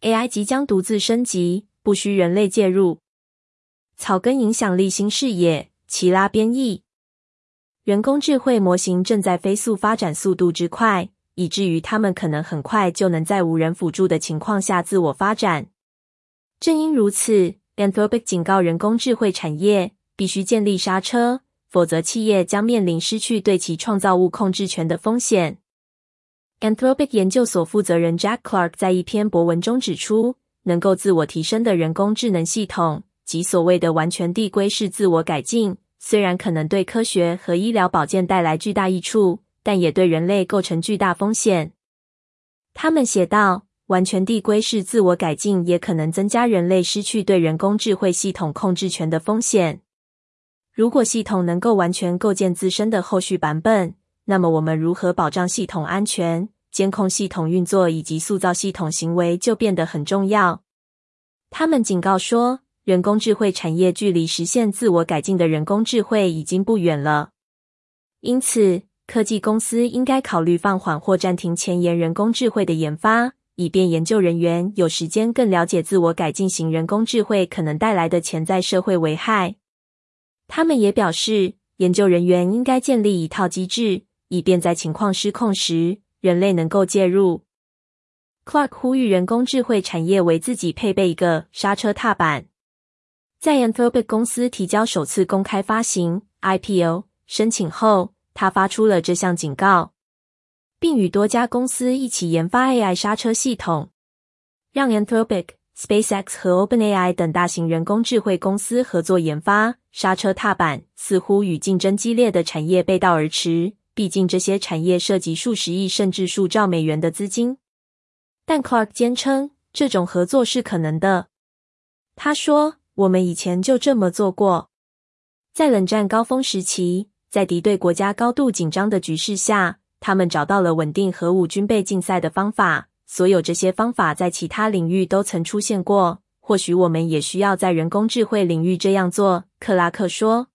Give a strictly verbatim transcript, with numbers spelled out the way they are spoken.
A I 即将独自升级，不需人类介入。草根影响力新视野，齐拉编译。人工智慧模型正在飞速发展，速度之快，以至于它们可能很快就能在无人辅助的情况下自我发展。正因如此， Anthropic 警告人工智慧产业必须建立刹车，否则企业将面临失去对其创造物控制权的风险。Anthropic 研究所负责人 Jack Clark 在一篇博文中指出，能够自我提升的人工智能系统，即所谓的完全递归式自我改进，虽然可能对科学和医疗保健带来巨大益处，但也对人类构成巨大风险。他们写道，完全递归式自我改进也可能增加人类失去对人工智慧系统控制权的风险。如果系统能够完全构建自身的后续版本，那么我们如何保障系统安全、监控系统运作以及塑造系统行为就变得很重要。他们警告说，人工智慧产业距离实现自我改进的人工智慧已经不远了。因此，科技公司应该考虑放缓或暂停前沿人工智慧的研发，以便研究人员有时间更了解自我改进型人工智慧可能带来的潜在社会危害。他们也表示，研究人员应该建立一套机制，以便在情况失控时，人类能够介入。Clark 呼吁人工智慧产业为自己配备一个刹车踏板。在 Anthropic 公司提交首次公开发行 I P O 申请后，他发出了这项警告，并与多家公司一起研发 A I 刹车系统，让 Anthropic、SpaceX 和 OpenAI 等大型人工智慧公司合作研发刹车踏板，似乎与竞争激烈的产业背道而驰。毕竟这些产业涉及数十亿甚至数兆美元的资金。但 Clark 坚称，这种合作是可能的。他说，我们以前就这么做过。在冷战高峰时期，在敌对国家高度紧张的局势下，他们找到了稳定核武军备竞赛的方法。所有这些方法在其他领域都曾出现过，或许我们也需要在人工智慧领域这样做，克拉克说。